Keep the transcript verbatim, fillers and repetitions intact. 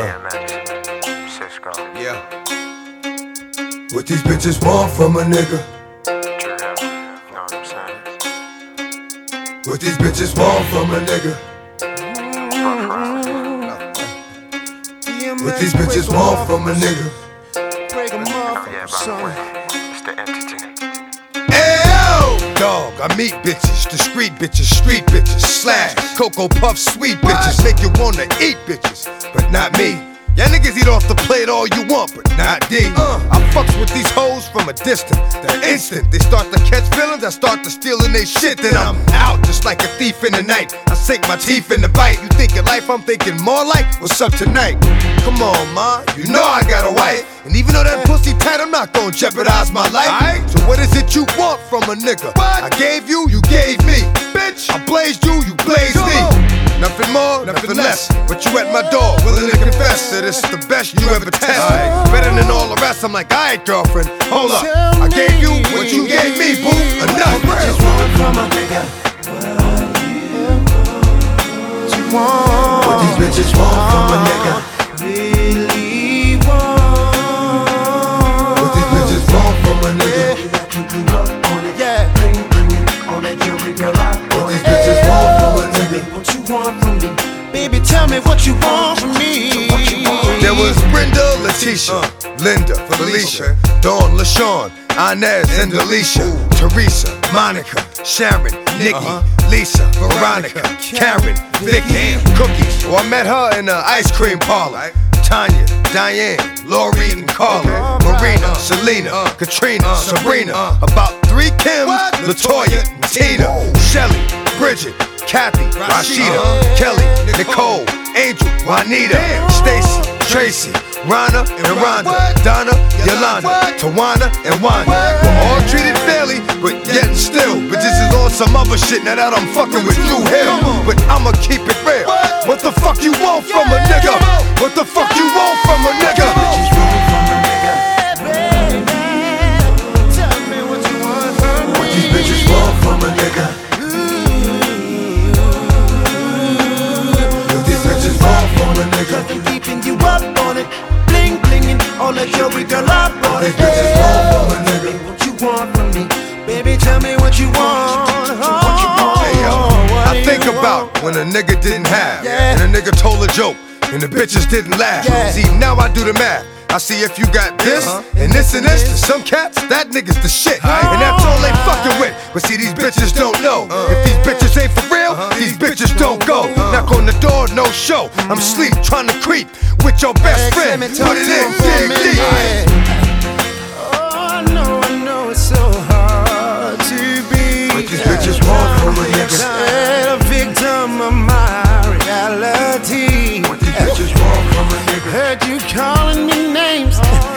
Yeah, man. Cisco. Yeah. What these bitches want from a nigga? True, you know what I'm saying? What these bitches want from a nigga? What these bitches want from a nigga? Yeah, by the way, it's the entity. Ayo! Dog, I meet bitches, discreet bitches, street bitches, slash, Cocoa Puff sweet bitches, make you wanna eat bitches, but not me. Y'all niggas eat off the plate all you want, but not D. Uh, I fucks with these hoes from a distance. The instant they start to catch feelings, I start to stealing they shit. Then I'm out just like a thief in the night. I sink my teeth in the bite. You thinking life, I'm thinking more like what's up tonight. Come on, ma, you know I got a wife. And even though that pussy tight, I'm not gonna jeopardize my life. So what is it you want from a nigga? I gave you, you gave me. Bitch, I blazed you, you blazed me. Nothing more, nothing less, but you at my door, willing to confess that it's the best you ever test. Right. Better than all the rest, I'm like, alright girlfriend, hold up, I gave you what you gave me, boo, enough. What you want from a nigga? What you want? What these bitches want from a nigga? Really want? What these bitches want from a nigga? Yeah. Bring, bring it on that jewelry, girl, I What these bitches want from a nigga? What you want from me? Baby, tell me what you want from me. There was Brenda, Leticia, Linda, Felicia, Dawn, LaShawn, Inez, and Alicia, Teresa, Monica, Sharon, Nikki, Lisa, Veronica, Karen, Vicky, Cookies. Oh, I met her in the ice cream parlor. Tanya, Diane, Lori, and Carla, Marina, Selena, Katrina, Sabrina, about three Kims, Latoya, Tina, Shelly, Bridget, Kathy, Rashida, Kelly, Nicole, Angel, Juanita, Stacy, Tracy, Rana and Rhonda, Donna, Yolanda, Tawana, and Wanda. We're all treated fairly, but yet and still, bitches is on some other shit now that I'm fucking with Drew Hill. But I'ma keep it real. What the fuck you want from a nigga? What the fuck you want from a nigga? What these bitches want from a nigga? What these bitches want from a nigga? Nothing keeping you up on it. Bling blinging on that jewelry, girl, I brought it. These bitches want from a nigga. What you want from me? Baby, tell me what you want. What you want? Hey yo, I think about when a nigga didn't have, Yeah. and a nigga told a joke, and the bitches didn't laugh. Yeah. See, now I do the math. I see if you got this, and this and this. To some cats, that nigga's the shit, and that's all they fucking with. But see, these bitches don't know. If these bitches ain't for real, these bitches don't go. Knock on the door, no show. I'm sleep, trying to creep with your best friend. Put it in, dig deep. Oh, I know, I know it's so hard to be. What these bitches want from a nigga? A victim of my reality. What these bitches want from a nigga? Heard you calling me names.